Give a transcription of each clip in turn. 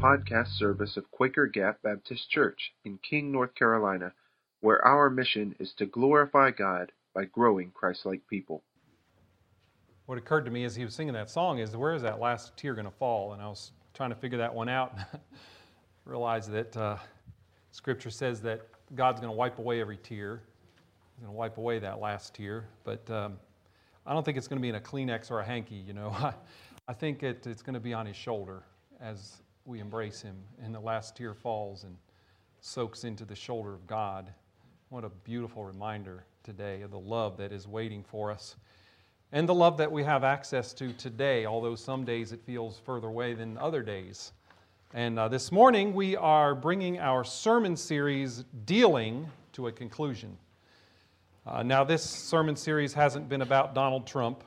podcast service of Quaker Gap Baptist Church in King, North Carolina, where our mission is to glorify God by growing Christ-like people. What occurred to me as he was singing that song is, where is that last tear going to fall? And I was trying to figure that one out. Realized that Scripture says that God's going to wipe away every tear. He's going to wipe away that last tear. But I don't think it's going to be in a Kleenex or a hanky, you know. I think it's going to be on his shoulder as we embrace him. And the last tear falls and soaks into the shoulder of God. What a beautiful reminder today of the love that is waiting for us. And the love that we have access to today, although some days it feels further away than other days. And this morning we are bringing our sermon series, Dealing, to a conclusion. Now this sermon series hasn't been about Donald Trump,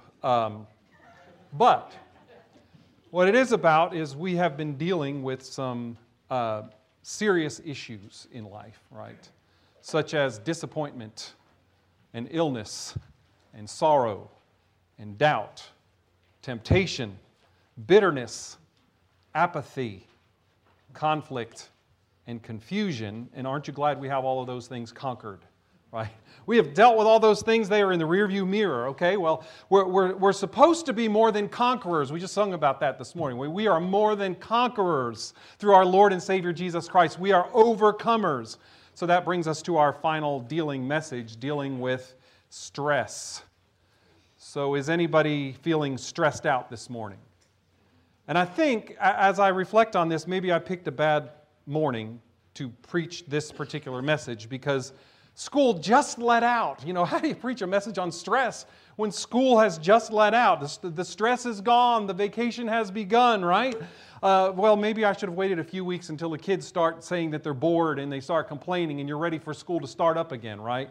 but what it is about is we have been dealing with some serious issues in life, right? Such as disappointment and illness and sorrow and doubt, temptation, bitterness, apathy, conflict, and confusion. And aren't you glad we have all of those things conquered, right? We have dealt with all those things. They are in the rearview mirror, okay? Well, we're supposed to be more than conquerors. We just sung about that this morning. We are more than conquerors through our Lord and Savior Jesus Christ. We are overcomers. So that brings us to our final dealing message, dealing with stress. So is anybody feeling stressed out this morning? And I think as I reflect on this, maybe I picked a bad morning to preach this particular message because school just let out. You know, how do you preach a message on stress when school has just let out? The stress is gone, the vacation has begun, right? Well, maybe I should have waited a few weeks until the kids start saying that they're bored and they start complaining and you're ready for school to start up again, right?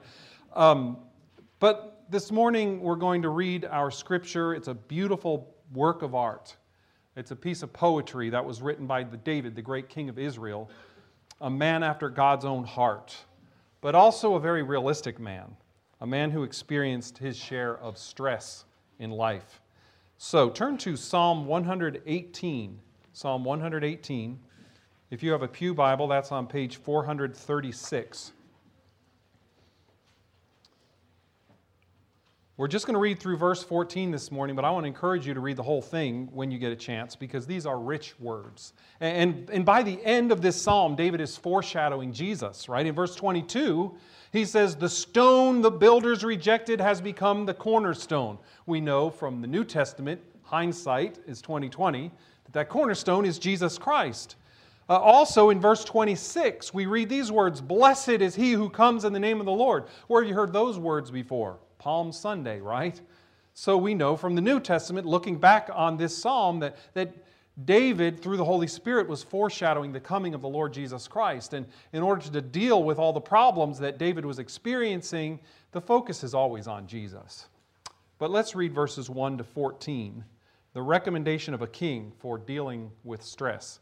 But this morning we're going to read our scripture. It's a beautiful work of art. It's a piece of poetry that was written by David, the great king of Israel, a man after God's own heart, but also a very realistic man, a man who experienced his share of stress in life. So turn to Psalm 118. Psalm 118. If you have a Pew Bible, that's on page 436. We're just going to read through verse 14 this morning, but I want to encourage you to read the whole thing when you get a chance because these are rich words. And by the end of this psalm, David is foreshadowing Jesus, right? In verse 22, he says, "The stone the builders rejected has become the cornerstone." We know from the New Testament, hindsight is 2020, that cornerstone is Jesus Christ. Also in verse 26, we read these words, "Blessed is he who comes in the name of the Lord." Where have you heard those words before? Palm Sunday, right? So we know from the New Testament, looking back on this psalm, that David, through the Holy Spirit, was foreshadowing the coming of the Lord Jesus Christ. And in order to deal with all the problems that David was experiencing, the focus is always on Jesus. But let's read verses 1 to 14, the recommendation of a king for dealing with stress.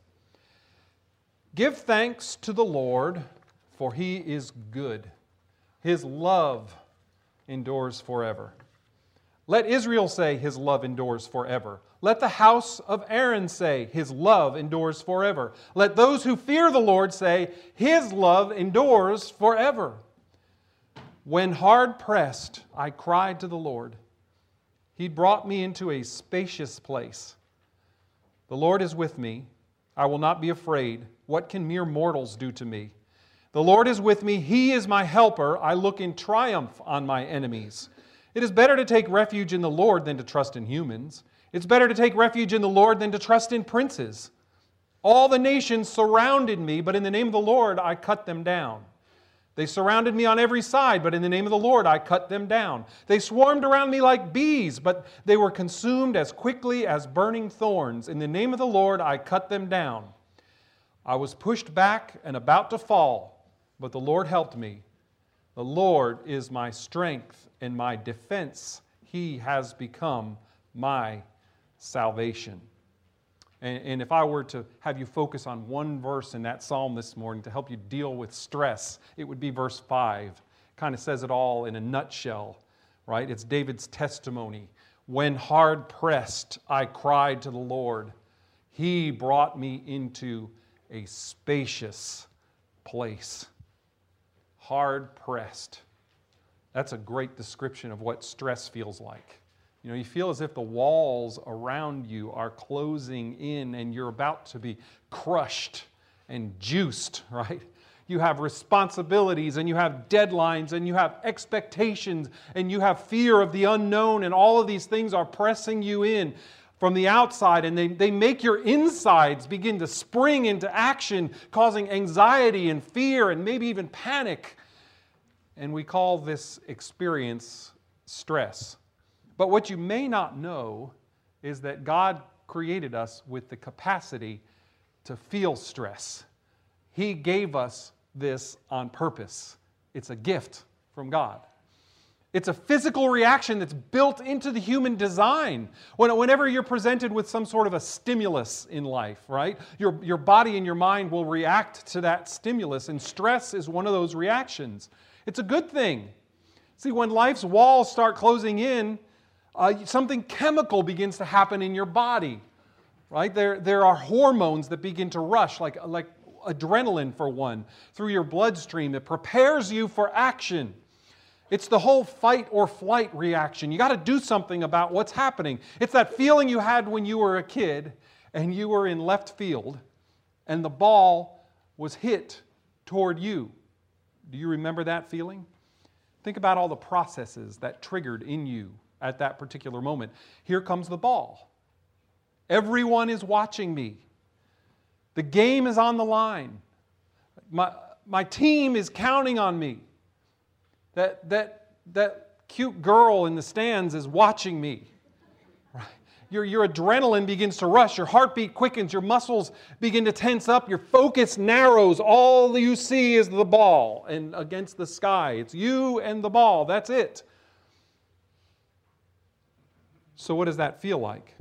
"Give thanks to the Lord, for He is good. His love endures forever. Let Israel say, His love endures forever. Let the house of Aaron say, His love endures forever. Let those who fear the Lord say, His love endures forever. When hard pressed, I cried to the Lord. He brought me into a spacious place. The Lord is with me. I will not be afraid. What can mere mortals do to me? The Lord is with me. He is my helper. I look in triumph on my enemies. It is better to take refuge in the Lord than to trust in humans. It's better to take refuge in the Lord than to trust in princes. All the nations surrounded me, but in the name of the Lord I cut them down. They surrounded me on every side, but in the name of the Lord I cut them down. They swarmed around me like bees, but they were consumed as quickly as burning thorns. In the name of the Lord I cut them down. I was pushed back and about to fall, but the Lord helped me. The Lord is my strength and my defense. He has become my salvation." And if I were to have you focus on one verse in that psalm this morning to help you deal with stress, it would be verse 5. Kind of says it all in a nutshell, right? It's David's testimony. "When hard pressed, I cried to the Lord. He brought me into a spacious place. Hard pressed. That's a great description of what stress feels like. You know, you feel as if the walls around you are closing in and you're about to be crushed and juiced, right? You have responsibilities and you have deadlines and you have expectations and you have fear of the unknown, and all of these things are pressing you in from the outside, and they make your insides begin to spring into action, causing anxiety and fear and maybe even panic. And we call this experience stress. But what you may not know is that God created us with the capacity to feel stress. He gave us this on purpose. It's a gift from God. It's a physical reaction that's built into the human design. Whenever you're presented with some sort of a stimulus in life, right? Your body and your mind will react to that stimulus, and stress is one of those reactions. It's a good thing. See, when life's walls start closing in, something chemical begins to happen in your body, right? There are hormones that begin to rush, like adrenaline for one, through your bloodstream that prepares you for action. It's the whole fight or flight reaction. You got to do something about what's happening. It's that feeling you had when you were a kid and you were in left field and the ball was hit toward you. Do you remember that feeling? Think about all the processes that triggered in you at that particular moment. Here comes the ball. Everyone is watching me. The game is on the line. My team is counting on me. That cute girl in the stands is watching me. Right? Your adrenaline begins to rush. Your heartbeat quickens. Your muscles begin to tense up. Your focus narrows. All you see is the ball and against the sky. It's you and the ball. That's it. So what does that feel like?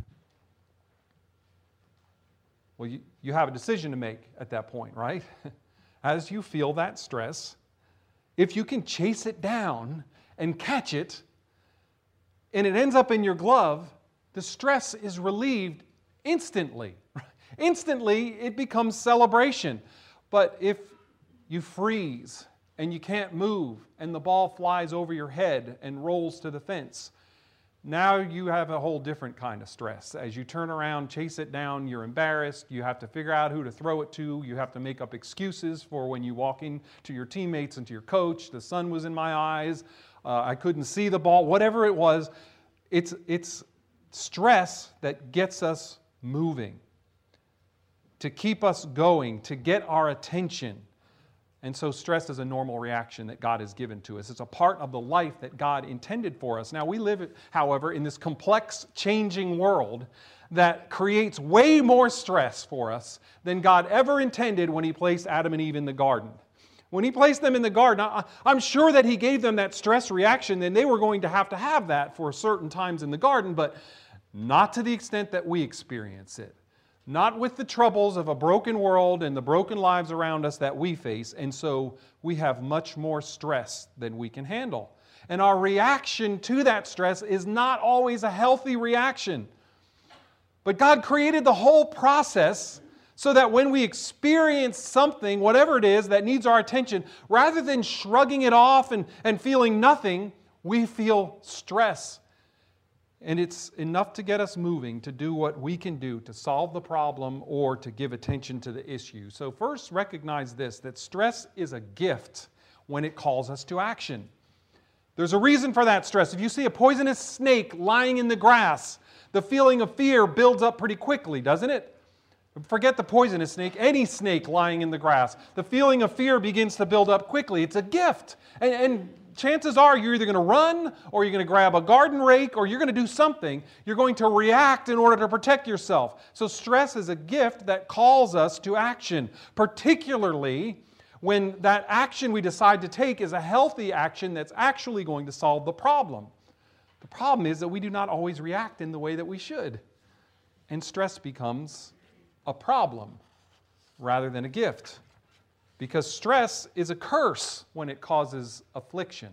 Well, you have a decision to make at that point, right? As you feel that stress, if you can chase it down and catch it, and it ends up in your glove, the stress is relieved instantly. Instantly, it becomes celebration. But if you freeze and you can't move and the ball flies over your head and rolls to the fence, now you have a whole different kind of stress. As you turn around, chase it down, you're embarrassed. You have to figure out who to throw it to. You have to make up excuses for when you walk in to your teammates and to your coach. The sun was in my eyes. I couldn't see the ball. Whatever it was, it's stress that gets us moving, to keep us going, to get our attention. And so stress is a normal reaction that God has given to us. It's a part of the life that God intended for us. Now, we live, however, in this complex, changing world that creates way more stress for us than God ever intended when He placed Adam and Eve in the garden. When He placed them in the garden, I'm sure that He gave them that stress reaction, and they were going to have that for certain times in the garden, but not to the extent that we experience it. Not with the troubles of a broken world and the broken lives around us that we face, and so we have much more stress than we can handle. And our reaction to that stress is not always a healthy reaction. But God created the whole process so that when we experience something, whatever it is, that needs our attention, rather than shrugging it off and feeling nothing, we feel stress. And it's enough to get us moving to do what we can do to solve the problem or to give attention to the issue. So first, recognize this, that stress is a gift when it calls us to action. There's a reason for that stress. If you see a poisonous snake lying in the grass, the feeling of fear builds up pretty quickly, doesn't it? Forget the poisonous snake, any snake lying in the grass. The feeling of fear begins to build up quickly. It's a gift. And chances are you're either going to run or you're going to grab a garden rake or you're going to do something. You're going to react in order to protect yourself. So stress is a gift that calls us to action, particularly when that action we decide to take is a healthy action that's actually going to solve the problem. The problem is that we do not always react in the way that we should. And stress becomes a problem rather than a gift. Because stress is a curse when it causes affliction.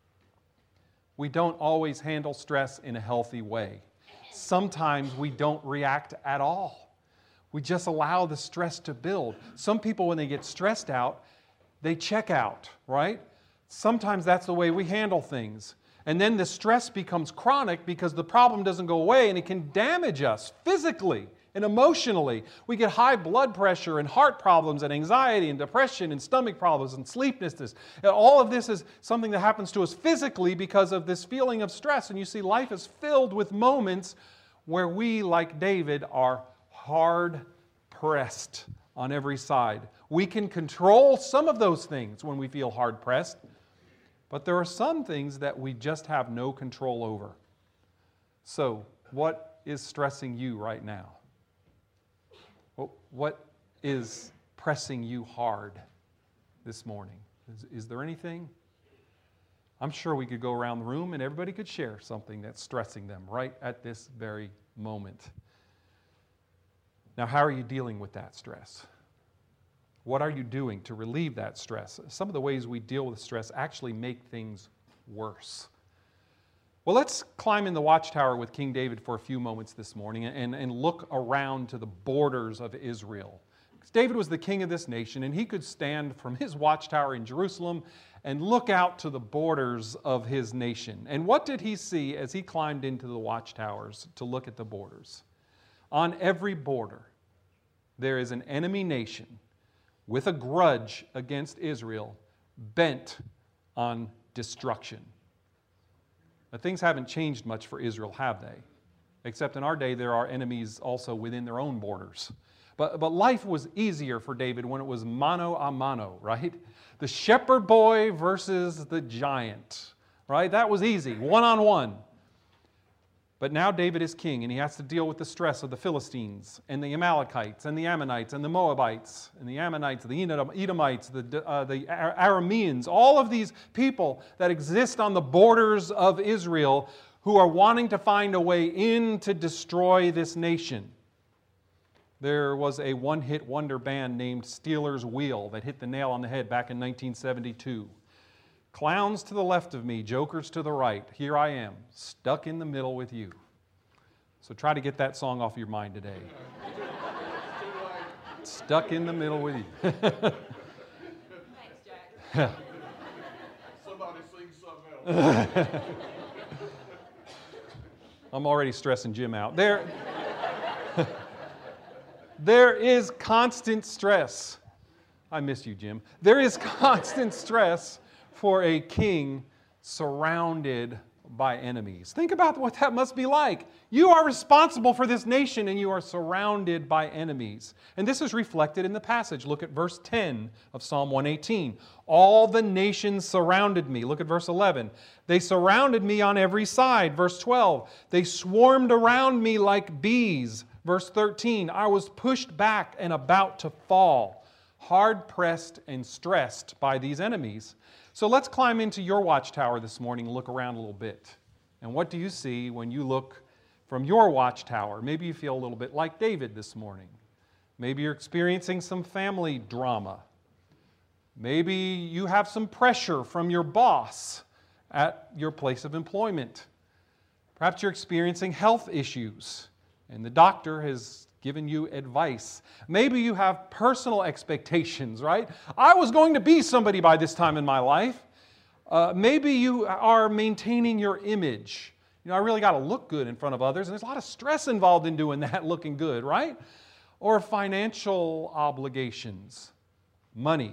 We don't always handle stress in a healthy way. Sometimes we don't react at all. We just allow the stress to build. Some people, when they get stressed out, they check out, right? Sometimes that's the way we handle things. And then the stress becomes chronic because the problem doesn't go away and it can damage us physically and emotionally. We get high blood pressure and heart problems and anxiety and depression and stomach problems and sleeplessness. And all of this is something that happens to us physically because of this feeling of stress. And you see, life is filled with moments where we, like David, are hard pressed on every side. We can control some of those things when we feel hard pressed, but there are some things that we just have no control over. So, what is stressing you right now? What is pressing you hard this morning? Is there anything? I'm sure we could go around the room and everybody could share something that's stressing them right at this very moment. Now, how are you dealing with that stress? What are you doing to relieve that stress? Some of the ways we deal with stress actually make things worse. Well, let's climb in the watchtower with King David for a few moments this morning and look around to the borders of Israel. Because David was the king of this nation, and he could stand from his watchtower in Jerusalem and look out to the borders of his nation. And what did he see as he climbed into the watchtowers to look at the borders? On every border, there is an enemy nation with a grudge against Israel, bent on destruction. Now, things haven't changed much for Israel, have they? Except in our day, there are enemies also within their own borders. But life was easier for David when it was mano a mano, right? The shepherd boy versus the giant, right? That was easy, one-on-one. But now David is king, and he has to deal with the stress of the Philistines and the Amalekites and the Ammonites and the Moabites and the Ammonites, the Edomites, the Arameans, all of these people that exist on the borders of Israel who are wanting to find a way in to destroy this nation. There was a one-hit wonder band named Steelers Wheel that hit the nail on the head back in 1972. Clowns to the left of me, jokers to the right. Here I am, stuck in the middle with you. So try to get that song off your mind today. Stuck in the middle with you. Thanks, Jack. Somebody sing something else. I'm already stressing Jim out. There is constant stress. I miss you, Jim. There is constant stress for a king surrounded by enemies. Think about what that must be like. You are responsible for this nation and you are surrounded by enemies. And this is reflected in the passage. Look at verse 10 of Psalm 118. All the nations surrounded me. Look at verse 11. They surrounded me on every side. Verse 12. They swarmed around me like bees. Verse 13. I was pushed back and about to fall, hard pressed and stressed by these enemies. So let's climb into your watchtower this morning and look around a little bit. And what do you see when you look from your watchtower? Maybe you feel a little bit like David this morning. Maybe you're experiencing some family drama. Maybe you have some pressure from your boss at your place of employment. Perhaps you're experiencing health issues and the doctor has given you advice. Maybe you have personal expectations, right? I was going to be somebody by this time in my life. Maybe you are maintaining your image. You know, I really got to look good in front of others, and there's a lot of stress involved in doing that, looking good, right? Or financial obligations, money,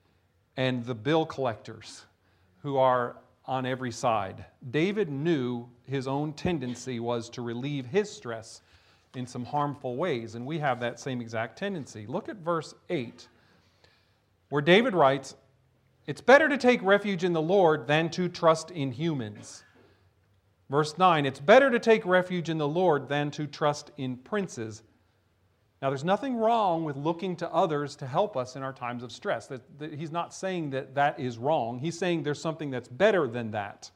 and the bill collectors who are on every side. David knew his own tendency was to relieve his stress in some harmful ways, and we have that same exact tendency. Look at verse 8, where David writes, "It's better to take refuge in the Lord than to trust in humans." Verse 9, "It's better to take refuge in the Lord than to trust in princes." Now, there's nothing wrong with looking to others to help us in our times of stress. He's not saying that that is wrong. He's saying there's something that's better than that.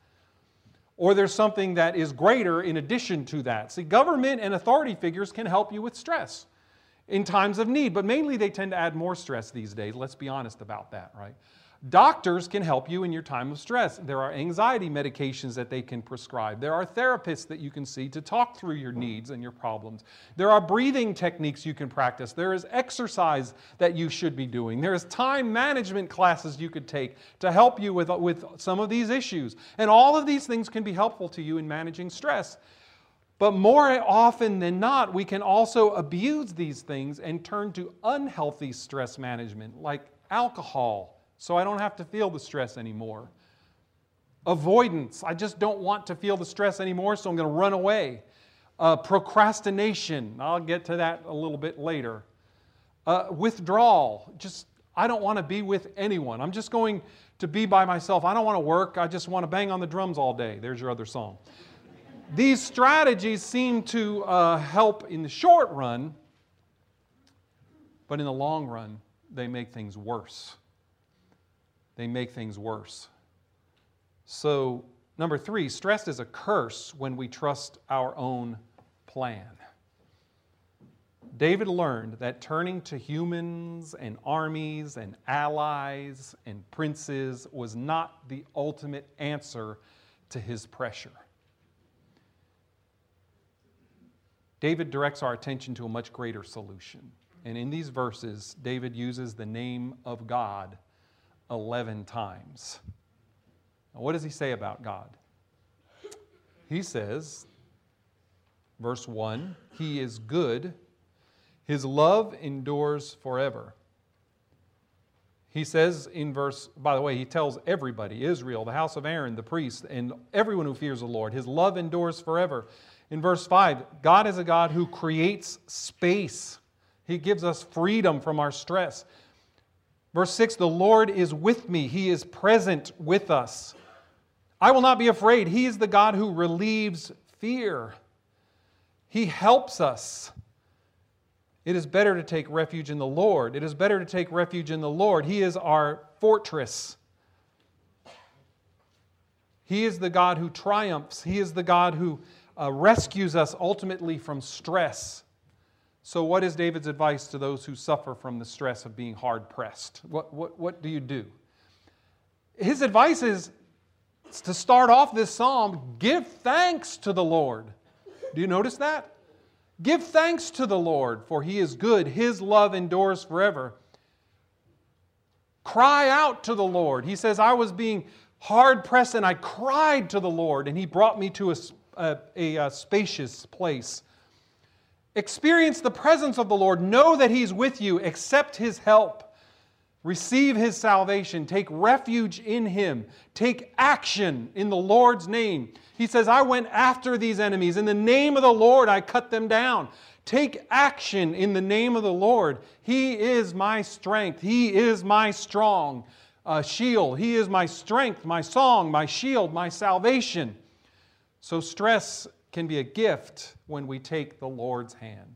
Or there's something that is greater in addition to that. See, government and authority figures can help you with stress in times of need, but mainly they tend to add more stress these days. Let's be honest about that, right? Doctors can help you in your time of stress. There are anxiety medications that they can prescribe. There are therapists that you can see to talk through your needs and your problems. There are breathing techniques you can practice. There is exercise that you should be doing. There is time management classes you could take to help you with some of these issues. And all of these things can be helpful to you in managing stress. But more often than not, we can also abuse these things and turn to unhealthy stress management, like alcohol, so I don't have to feel the stress anymore. Avoidance. I just don't want to feel the stress anymore, so I'm going to run away. Procrastination. I'll get to that a little bit later. Withdrawal. I don't want to be with anyone. I'm just going to be by myself. I don't want to work. I just want to bang on the drums all day. There's your other song. These strategies seem to help in the short run, but in the long run, they make things worse. They make things worse. So, number 3, stress is a curse when we trust our own plan. David learned that turning to humans and armies and allies and princes was not the ultimate answer to his pressure. David directs our attention to a much greater solution. And in these verses, David uses the name of God 11 times. Now, what does he say about God? He says, verse 1, He is good. His love endures forever. He says in by the way, he tells everybody, Israel, the house of Aaron, the priest, and everyone who fears the Lord, His love endures forever. In verse 5, God is a God who creates space. He gives us freedom from our stress. Verse 6, the Lord is with me. He is present with us. I will not be afraid. He is the God who relieves fear. He helps us. It is better to take refuge in the Lord. It is better to take refuge in the Lord. He is our fortress. He is the God who triumphs. He is the God who rescues us ultimately from stress. So what is David's advice to those who suffer from the stress of being hard-pressed? What do you do? His advice is to start off this psalm, give thanks to the Lord. Do you notice that? Give thanks to the Lord, for He is good. His love endures forever. Cry out to the Lord. He says, I was being hard-pressed and I cried to the Lord, and He brought me to a spacious place. Experience the presence of the Lord. Know that He's with you. Accept His help. Receive His salvation. Take refuge in Him. Take action in the Lord's name. He says, I went after these enemies. In the name of the Lord, I cut them down. Take action in the name of the Lord. He is my strength. He is my strong shield. He is my strength, my song, my shield, my salvation. So stress can be a gift when we take the Lord's hand.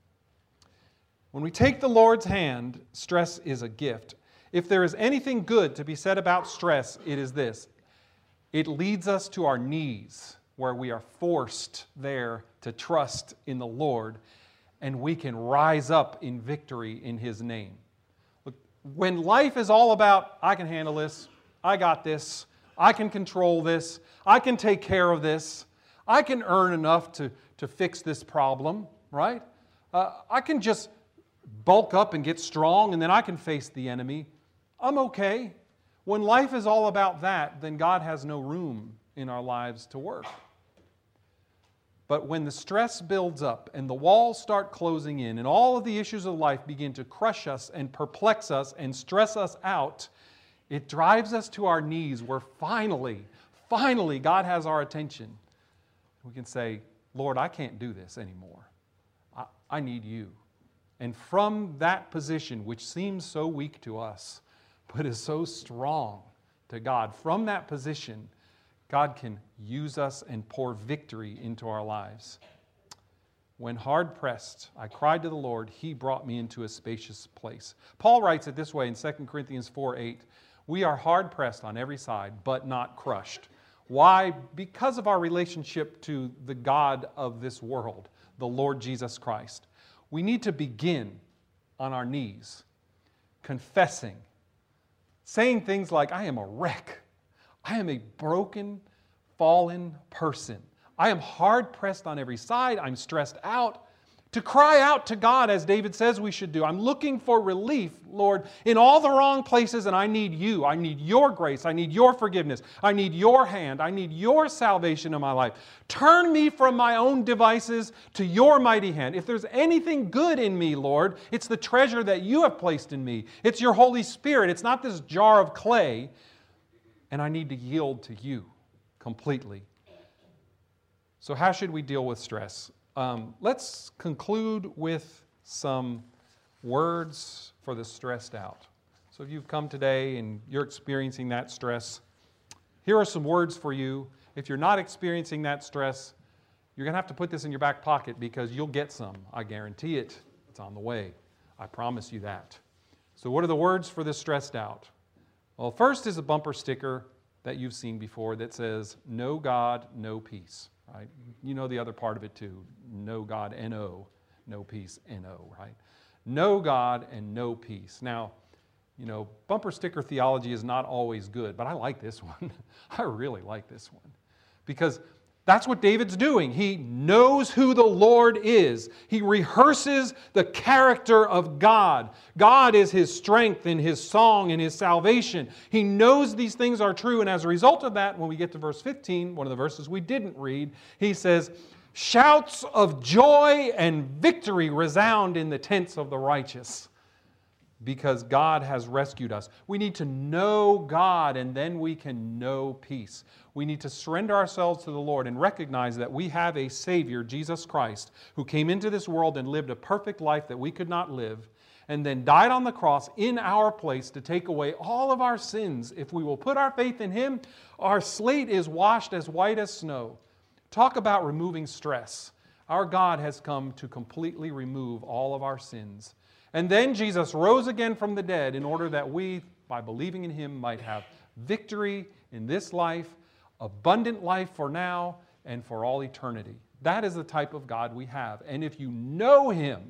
When we take the Lord's hand, stress is a gift. If there is anything good to be said about stress, it is this. It leads us to our knees, where we are forced there to trust in the Lord, and we can rise up in victory in His name. Look, when life is all about, I can handle this, I got this, I can control this, I can take care of this, I can earn enough to fix this problem, right? I can just bulk up and get strong, and then I can face the enemy. I'm okay. When life is all about that, then God has no room in our lives to work. But when the stress builds up and the walls start closing in and all of the issues of life begin to crush us and perplex us and stress us out, it drives us to our knees where finally God has our attention. We can say, Lord, I can't do this anymore. I need You. And from that position, which seems so weak to us, but is so strong to God, from that position, God can use us and pour victory into our lives. When hard pressed, I cried to the Lord. He brought me into a spacious place. Paul writes it this way in 2 Corinthians 4:8. We are hard pressed on every side, but not crushed. Why? Because of our relationship to the God of this world, the Lord Jesus Christ. We need to begin on our knees, confessing saying things like, I am a wreck. I am a broken, fallen person. I am hard-pressed on every side. I'm stressed out. To cry out to God, as David says we should do. I'm looking for relief, Lord, in all the wrong places, and I need you. I need your grace. I need your forgiveness. I need your hand. I need your salvation in my life. Turn me from my own devices to your mighty hand. If there's anything good in me, Lord, it's the treasure that you have placed in me. It's your Holy Spirit. It's not this jar of clay. And I need to yield to you completely. So how should we deal with stress? Let's conclude with some words for the stressed out. So if you've come today and you're experiencing that stress, here are some words for you. If you're not experiencing that stress, you're going to have to put this in your back pocket because you'll get some. I guarantee it. It's on the way. I promise you that. So what are the words for the stressed out? Well, first is a bumper sticker that you've seen before that says, no God, no peace. Right? You know the other part of it too. No God, N-O. No peace, N-O, right? No God and no peace. Now, you know, bumper sticker theology is not always good, but I like this one. I really like this one. Because that's what David's doing. He knows who the Lord is. He rehearses the character of God. God is his strength and his song and his salvation. He knows these things are true, and as a result of that, when we get to verse 15, one of the verses we didn't read, he says, shouts of joy and victory resound in the tents of the righteous. Because God has rescued us. We need to know God, and then we can know peace. We need to surrender ourselves to the Lord and recognize that we have a Savior, Jesus Christ, who came into this world and lived a perfect life that we could not live, and then died on the cross in our place to take away all of our sins. If we will put our faith in Him, our slate is washed as white as snow. Talk about removing stress. Our God has come to completely remove all of our sins. And then Jesus rose again from the dead in order that we, by believing in Him, might have victory in this life, abundant life for now, and for all eternity. That is the type of God we have. And if you know Him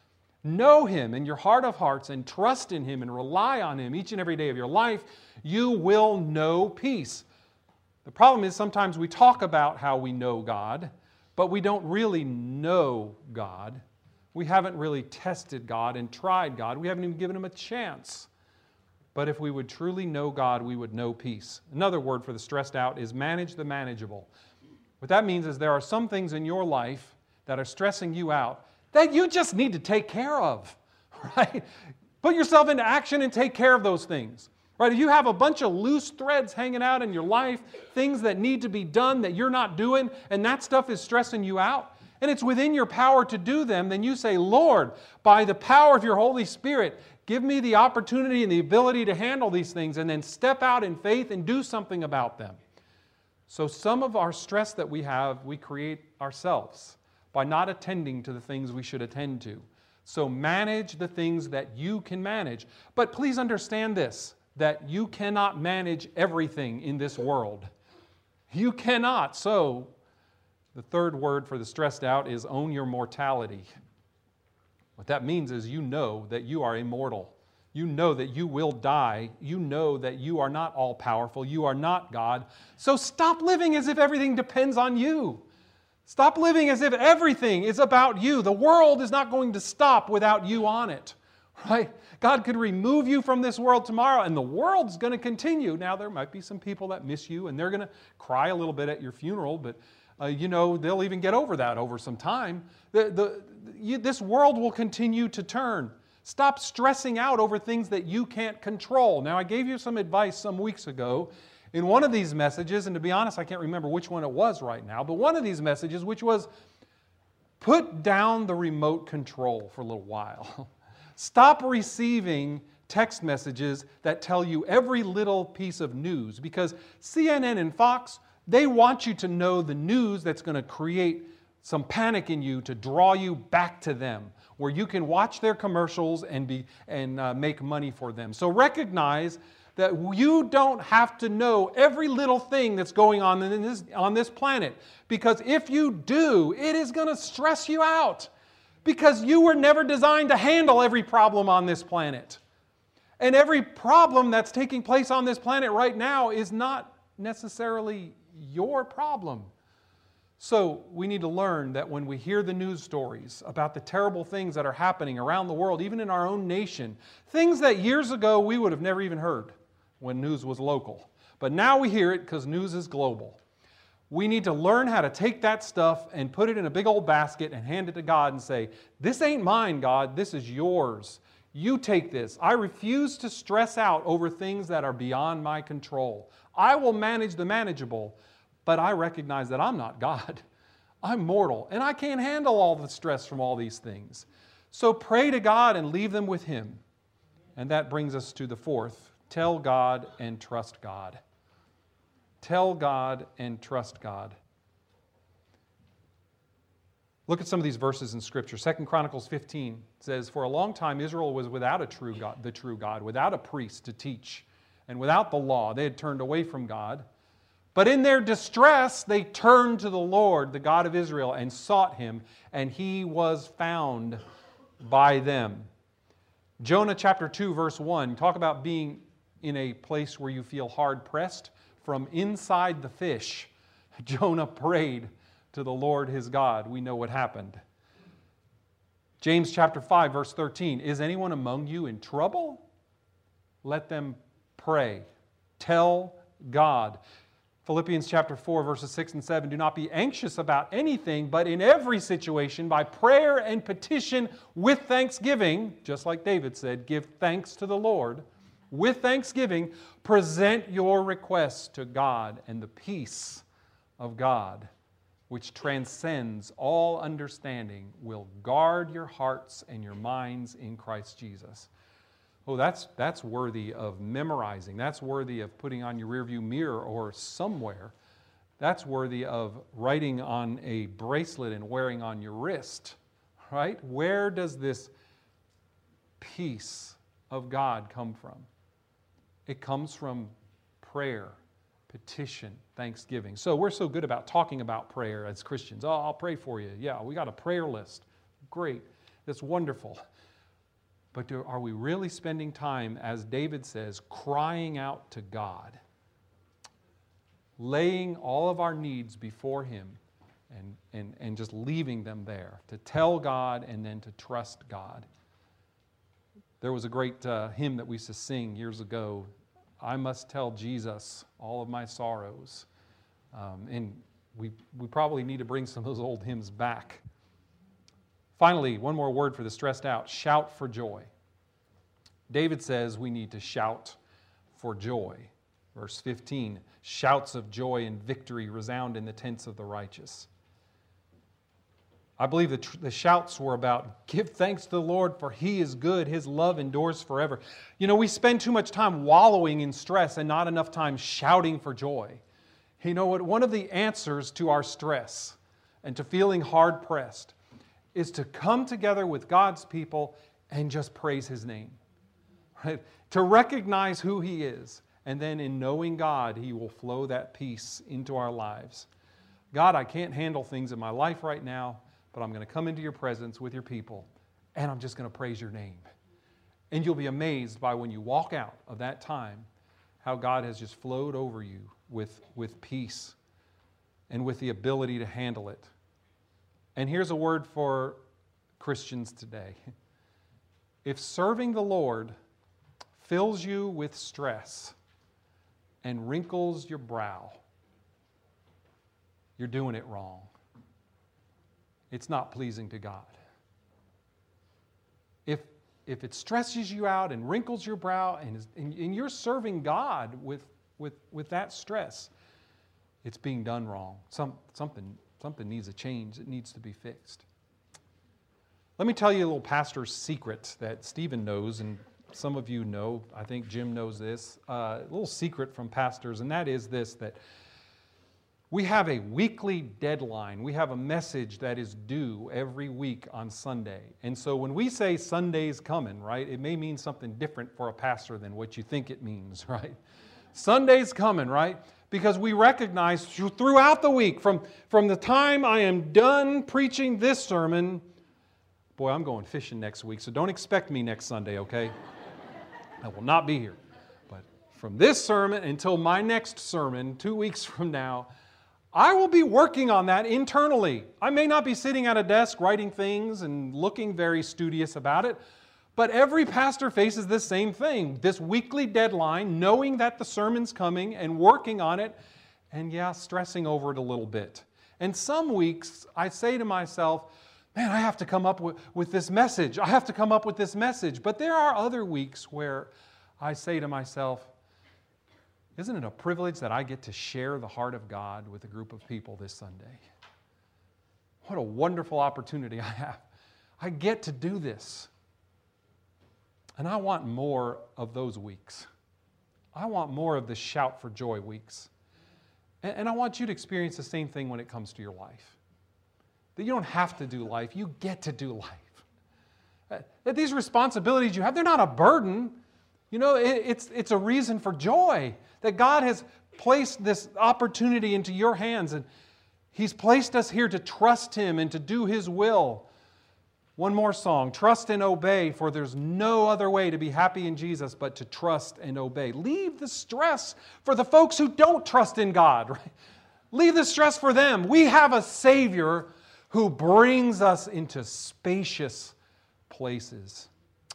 in your heart of hearts and trust in Him and rely on Him each and every day of your life, you will know peace. The problem is sometimes we talk about how we know God, but we don't really know God. We haven't really tested God and tried God. We haven't even given Him a chance. But if we would truly know God, we would know peace. Another word for the stressed out is manage the manageable. What that means is there are some things in your life that are stressing you out that you just need to take care of, right? Put yourself into action and take care of those things, right? If you have a bunch of loose threads hanging out in your life, things that need to be done that you're not doing, and that stuff is stressing you out, and it's within your power to do them, then you say, Lord, by the power of your Holy Spirit, give me the opportunity and the ability to handle these things, and then step out in faith and do something about them. So some of our stress that we have, we create ourselves by not attending to the things we should attend to. So manage the things that you can manage. But please understand this, that you cannot manage everything in this world. You cannot. So the third word for the stressed out is own your mortality. What that means is you know that you are immortal. You know that you will die. You know that you are not all-powerful. You are not God. So stop living as if everything depends on you. Stop living as if everything is about you. The world is not going to stop without you on it, right? God could remove you from this world tomorrow, and the world's going to continue. Now, there might be some people that miss you, and they're going to cry a little bit at your funeral, but they'll even get over that over some time. This world will continue to turn. Stop stressing out over things that you can't control. Now, I gave you some advice some weeks ago in one of these messages, and to be honest, I can't remember which one it was right now, but one of these messages, which was put down the remote control for a little while. Stop receiving text messages that tell you every little piece of news, because CNN and Fox, they want you to know the news that's going to create some panic in you to draw you back to them, where you can watch their commercials and make money for them. So recognize that you don't have to know every little thing that's going on on this planet, because if you do, it is going to stress you out, because you were never designed to handle every problem on this planet. And every problem that's taking place on this planet right now is not necessarily your problem. So we need to learn that when we hear the news stories about the terrible things that are happening around the world, even in our own nation, things that years ago we would have never even heard when news was local. But now we hear it because news is global. We need to learn how to take that stuff and put it in a big old basket and hand it to God and say, this ain't mine, God, this is yours. You take this. I refuse to stress out over things that are beyond my control. I will manage the manageable, but I recognize that I'm not God. I'm mortal, and I can't handle all the stress from all these things. So pray to God and leave them with Him. And that brings us to the fourth. Tell God and trust God. Tell God and trust God. Look at some of these verses in Scripture. 2 Chronicles 15 says, for a long time Israel was without a true God, the true God, without a priest to teach, and without the law. They had turned away from God. But in their distress, they turned to the Lord, the God of Israel, and sought Him, and He was found by them. Jonah chapter 2, verse 1, talk about being in a place where you feel hard-pressed. From inside the fish, Jonah prayed to the Lord his God. We know what happened. James chapter 5, verse 13, is anyone among you in trouble? Let them pray. Tell God. Philippians chapter 4, verses 6 and 7, do not be anxious about anything, but in every situation, by prayer and petition with thanksgiving, just like David said, give thanks to the Lord. With thanksgiving, present your requests to God, and the peace of God, which transcends all understanding, will guard your hearts and your minds in Christ Jesus. Oh, that's worthy of memorizing. That's worthy of putting on your rearview mirror or somewhere. That's worthy of writing on a bracelet and wearing on your wrist, right? Where does this peace of God come from? It comes from prayer, petition, thanksgiving. So we're so good about talking about prayer as Christians. Oh, I'll pray for you. Yeah, we got a prayer list. Great. That's wonderful. But are we really spending time, as David says, crying out to God, laying all of our needs before Him and just leaving them there, to tell God and then to trust God? There was a great hymn that we used to sing years ago, I must tell Jesus all of my sorrows. And we probably need to bring some of those old hymns back. Finally, one more word for the stressed out, shout for joy. David says we need to shout for joy. Verse 15, shouts of joy and victory resound in the tents of the righteous. I believe the shouts were about, give thanks to the Lord, for He is good. His love endures forever. You know, we spend too much time wallowing in stress and not enough time shouting for joy. You know what? One of the answers to our stress and to feeling hard-pressed is to come together with God's people and just praise His name. Right? To recognize who He is. And then in knowing God, He will flow that peace into our lives. God, I can't handle things in my life right now, but I'm going to come into your presence with your people, and I'm just going to praise your name. And you'll be amazed by when you walk out of that time, how God has just flowed over you with peace and with the ability to handle it. And here's a word for Christians today. If serving the Lord fills you with stress and wrinkles your brow, you're doing it wrong. It's not pleasing to God. If it stresses you out and wrinkles your brow and you're serving God with that stress, it's being done wrong. Something needs a change. It needs to be fixed. Let me tell you a little pastor's secret that Stephen knows, and some of you know. I think Jim knows this. A little secret from pastors, and that is this, that we have a weekly deadline. We have a message that is due every week on Sunday. And so when we say Sunday's coming, right, it may mean something different for a pastor than what you think it means, right? Sunday's coming, right? Because we recognize throughout the week, from the time I am done preaching this sermon, boy, I'm going fishing next week, so don't expect me next Sunday, okay? I will not be here. But from this sermon until my next sermon, 2 weeks from now, I will be working on that internally. I may not be sitting at a desk writing things and looking very studious about it, but every pastor faces this same thing, this weekly deadline, knowing that the sermon's coming and working on it, and stressing over it a little bit. And some weeks I say to myself, man, I have to come up with this message. I have to come up with this message. But there are other weeks where I say to myself, isn't it a privilege that I get to share the heart of God with a group of people this Sunday? What a wonderful opportunity I have. I get to do this. And I want more of those weeks. I want more of the shout for joy weeks. And I want you to experience the same thing when it comes to your life. That you don't have to do life, you get to do life. That these responsibilities you have, they're not a burden. You know, it's a reason for joy. That God has placed this opportunity into your hands, and He's placed us here to trust Him and to do His will. One more song, trust and obey, for there's no other way to be happy in Jesus but to trust and obey. Leave the stress for the folks who don't trust in God. Right? Leave the stress for them. We have a Savior who brings us into spacious places.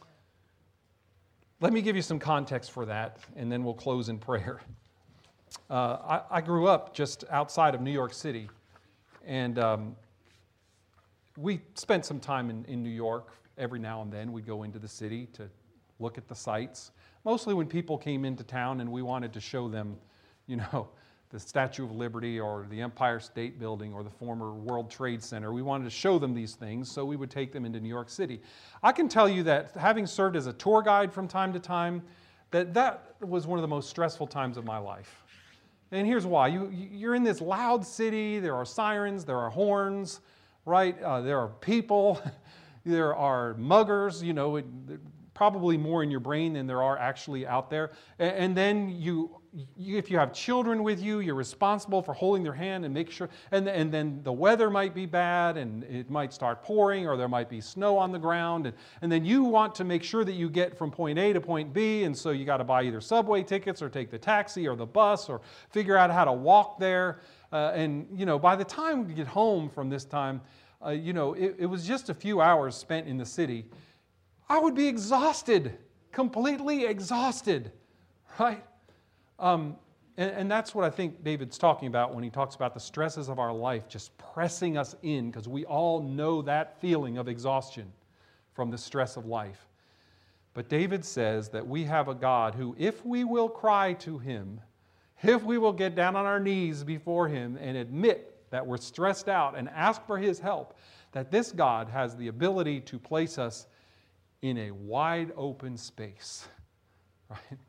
Let me give you some context for that, and then we'll close in prayer. I grew up just outside of New York City, and we spent some time in New York. Every now and then we'd go into the city to look at the sights, mostly when people came into town and we wanted to show them, the Statue of Liberty or the Empire State Building or the former World Trade Center. We wanted to show them these things, so we would take them into New York City. I can tell you that having served as a tour guide from time to time, that was one of the most stressful times of my life. And here's why. You're in this loud city, there are sirens, there are horns, right? There are people, there are muggers, probably more in your brain than there are actually out there. And then if you have children with you, you're responsible for holding their hand and make sure, and then the weather might be bad and it might start pouring or there might be snow on the ground. And then you want to make sure that you get from point A to point B, and so you got to buy either subway tickets or take the taxi or the bus or figure out how to walk there. By the time we get home from this time, it was just a few hours spent in the city. I would be exhausted, completely exhausted, right? And that's what I think David's talking about when he talks about the stresses of our life just pressing us in, because we all know that feeling of exhaustion from the stress of life. But David says that we have a God who, if we will cry to Him, if we will get down on our knees before Him and admit that we're stressed out and ask for His help, that this God has the ability to place us in a wide open space, right?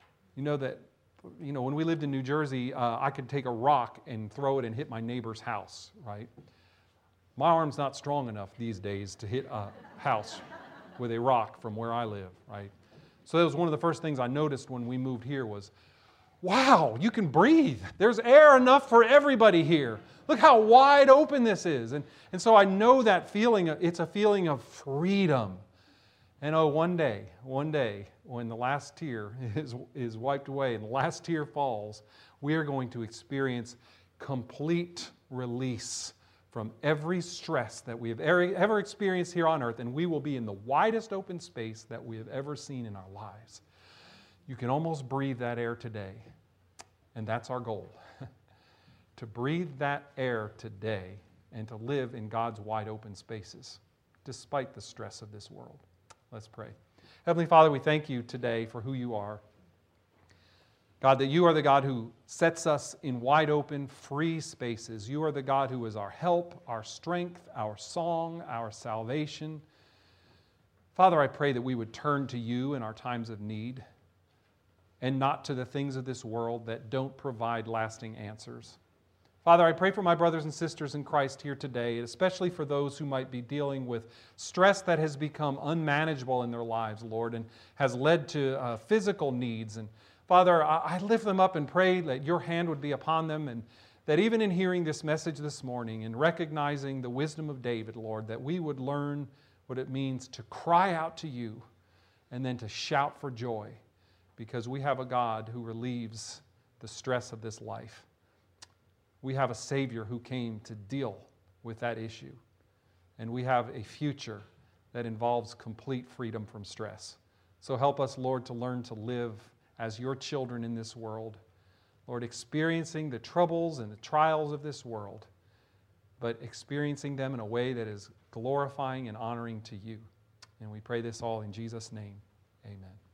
When we lived in New Jersey, I could take a rock and throw it and hit my neighbor's house, right? My arm's not strong enough these days to hit a house with a rock from where I live, right? So that was one of the first things I noticed when we moved here was, wow, you can breathe. There's air enough for everybody here. Look how wide open this is. And so I know that feeling, it's a feeling of freedom. And one day, when the last tear is wiped away and the last tear falls, we are going to experience complete release from every stress that we have ever experienced here on earth, and we will be in the widest open space that we have ever seen in our lives. You can almost breathe that air today, and that's our goal, to breathe that air today and to live in God's wide open spaces, despite the stress of this world. Let's pray. Heavenly Father, we thank You today for who You are. God, that You are the God who sets us in wide open, free spaces. You are the God who is our help, our strength, our song, our salvation. Father, I pray that we would turn to You in our times of need and not to the things of this world that don't provide lasting answers. Father, I pray for my brothers and sisters in Christ here today, and especially for those who might be dealing with stress that has become unmanageable in their lives, Lord, and has led to physical needs. And Father, I lift them up and pray that Your hand would be upon them, and that even in hearing this message this morning and recognizing the wisdom of David, Lord, that we would learn what it means to cry out to You and then to shout for joy. because we have a God who relieves the stress of this life. We have a Savior who came to deal with that issue. And we have a future that involves complete freedom from stress. So help us, Lord, to learn to live as your children in this world. Lord, experiencing the troubles and the trials of this world, but experiencing them in a way that is glorifying and honoring to you. And we pray this all in Jesus' name. Amen.